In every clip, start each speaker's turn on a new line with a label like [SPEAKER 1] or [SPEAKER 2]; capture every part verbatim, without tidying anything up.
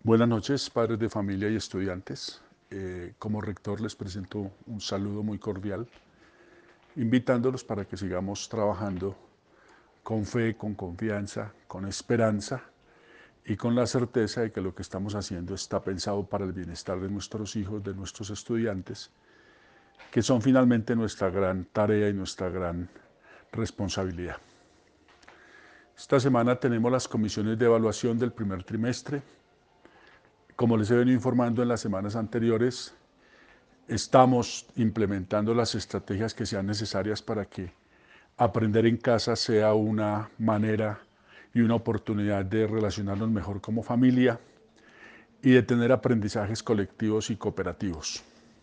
[SPEAKER 1] Buenas noches, padres de familia y estudiantes. Eh, como rector les presento un saludo muy cordial, invitándolos para que sigamos trabajando con fe, con confianza, con esperanza y con la certeza de que lo que estamos haciendo está pensado para el bienestar de nuestros hijos, de nuestros estudiantes, que son finalmente nuestra gran tarea y nuestra gran responsabilidad. Esta semana tenemos las comisiones de evaluación del primer trimestre. Como les he venido informando en las semanas anteriores, estamos implementando las estrategias que sean necesarias para que aprender en casa sea una manera y una oportunidad de relacionarnos mejor como familia y de tener aprendizajes colectivos y cooperativos.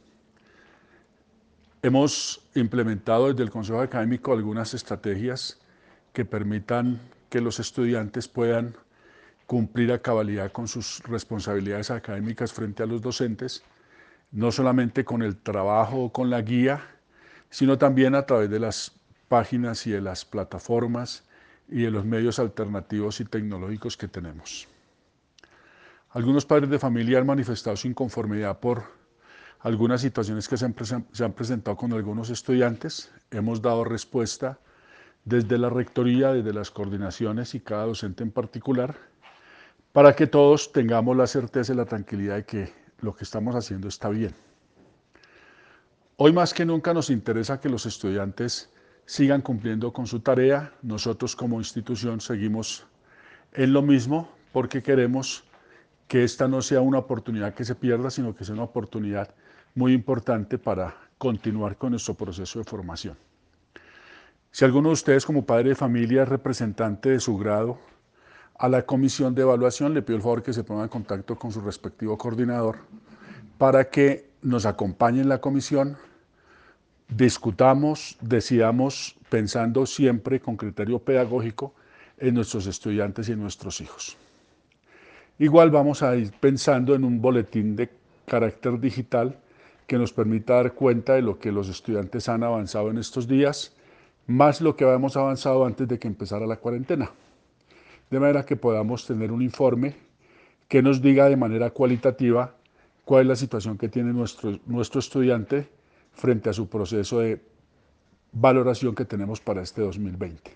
[SPEAKER 1] Hemos implementado desde el Consejo Académico algunas estrategias que permitan que los estudiantes puedan cumplir a cabalidad con sus responsabilidades académicas frente a los docentes, no solamente con el trabajo o con la guía, sino también a través de las páginas y de las plataformas y de los medios alternativos y tecnológicos que tenemos. Algunos padres de familia han manifestado su inconformidad por algunas situaciones que se han, se han presentado con algunos estudiantes. Hemos dado respuesta desde la rectoría, desde las coordinaciones y cada docente en particular, para que todos tengamos la certeza y la tranquilidad de que lo que estamos haciendo está bien. Hoy más que nunca nos interesa que los estudiantes sigan cumpliendo con su tarea. Nosotros como institución seguimos en lo mismo porque queremos que esta no sea una oportunidad que se pierda, sino que sea una oportunidad muy importante para continuar con nuestro proceso de formación. Si alguno de ustedes como padre de familia es representante de su grado a la comisión de evaluación, le pido el favor que se ponga en contacto con su respectivo coordinador para que nos acompañe en la comisión, discutamos, decidamos pensando siempre con criterio pedagógico en nuestros estudiantes y en nuestros hijos. Igual vamos a ir pensando en un boletín de carácter digital que nos permita dar cuenta de lo que los estudiantes han avanzado en estos días, más lo que habíamos avanzado antes de que empezara la cuarentena. De manera que podamos tener un informe que nos diga de manera cualitativa cuál es la situación que tiene nuestro, nuestro estudiante frente a su proceso de valoración que tenemos para este dos mil veinte.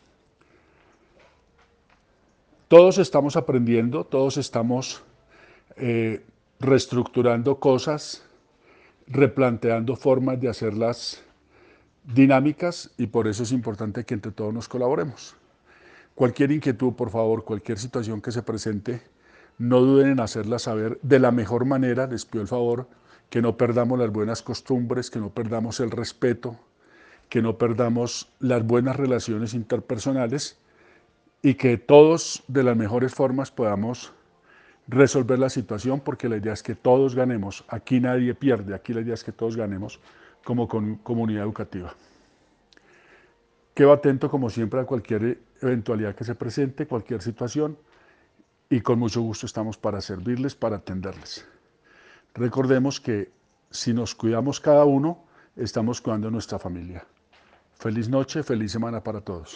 [SPEAKER 1] Todos estamos aprendiendo, todos estamos eh, reestructurando cosas, replanteando formas de hacerlas dinámicas y por eso es importante que entre todos nos colaboremos. Cualquier inquietud, por favor, cualquier situación que se presente, no duden en hacerla saber de la mejor manera. Les pido el favor que no perdamos las buenas costumbres, que no perdamos el respeto, que no perdamos las buenas relaciones interpersonales y que todos de las mejores formas podamos resolver la situación, porque la idea es que todos ganemos. Aquí nadie pierde, aquí la idea es que todos ganemos como comunidad educativa. Quedo atento como siempre a cualquier eventualidad que se presente, cualquier situación, y con mucho gusto estamos para servirles, para atenderles. Recordemos que si nos cuidamos cada uno, estamos cuidando a nuestra familia. Feliz noche, feliz semana para todos.